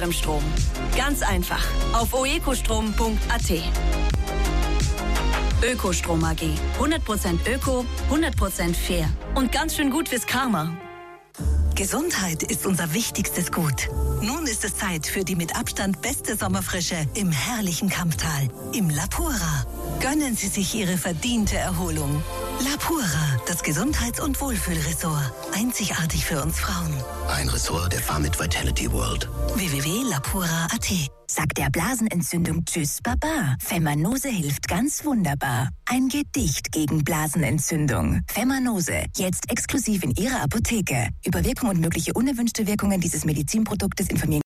eurem Strom. Ganz einfach. Auf oecostrom.at. Ökostrom AG. 100% Öko, 100% fair. Und ganz schön gut fürs Karma. Gesundheit ist unser wichtigstes Gut. Nun ist es Zeit für die mit Abstand beste Sommerfrische im herrlichen Kamptal, im Lapura. Gönnen Sie sich Ihre verdiente Erholung. Lapura, das Gesundheits- und Wohlfühlressort. Einzigartig für uns Frauen. Ein Ressort der Pharmit Vitality World. www.lapura.at. Sagt der Blasenentzündung Tschüss Baba. Femanose hilft ganz wunderbar. Ein Gedicht gegen Blasenentzündung. Femanose, jetzt exklusiv in Ihrer Apotheke. Über Wirkung und mögliche unerwünschte Wirkungen dieses Medizinproduktes informieren